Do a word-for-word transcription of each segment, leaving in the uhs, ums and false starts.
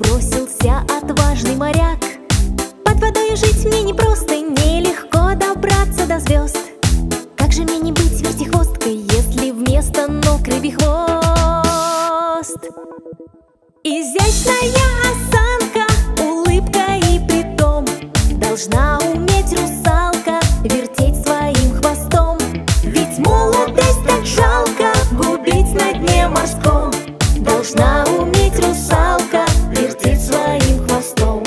бросился отважный моряк. Под водой жить мне непросто, нелегко добраться до звезд. Как же мне не быть вертихвосткой, если вместо ног рыбий хвост? Изящная осанка, улыбка и притом должна уметь русалка вертеть своим хвостом. Ведь молодость так жалко губить на дне морском. Должна уметь русалка вертеть своим хвостом.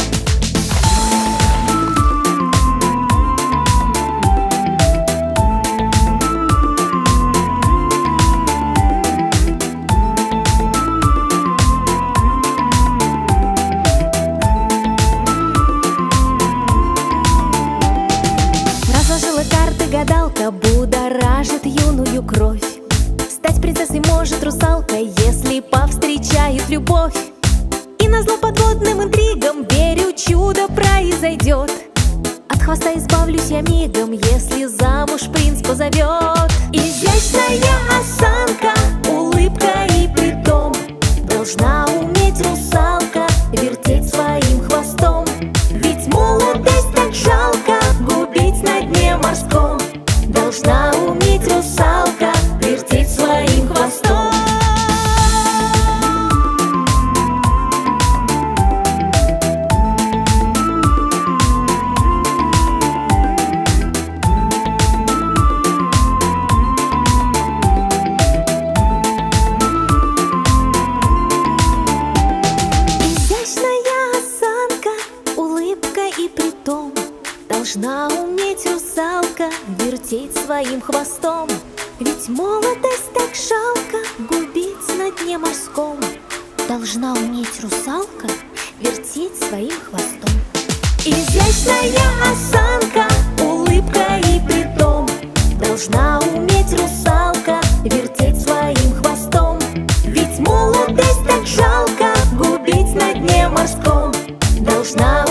Разложила карты гадалка, будоражит юную кровь. Стать принцессой может русалка, если повстречает любовь. И назло подводным интригам, верю, чудо произойдет. От хвоста избавлюсь я мигом, если замуж принц позовет. Изящная осанка, улыбка и притом должна уметь русалка вертеть своим хвостом. Ведь молодость так жалко губить на дне морском. Должна уметь русалка вертеть своим хвостом. Изящная осанка, улыбка и притом должна уметь русалка вертеть своим хвостом. Ведь молодость так жалко губить на дне морском. Должна уметь русалка вертеть своим хвостом. Изящная осанка, улыбка и притом должна уметь русалка вертеть своим хвостом. Ведь молодость так жалко губить на дне морском. Должна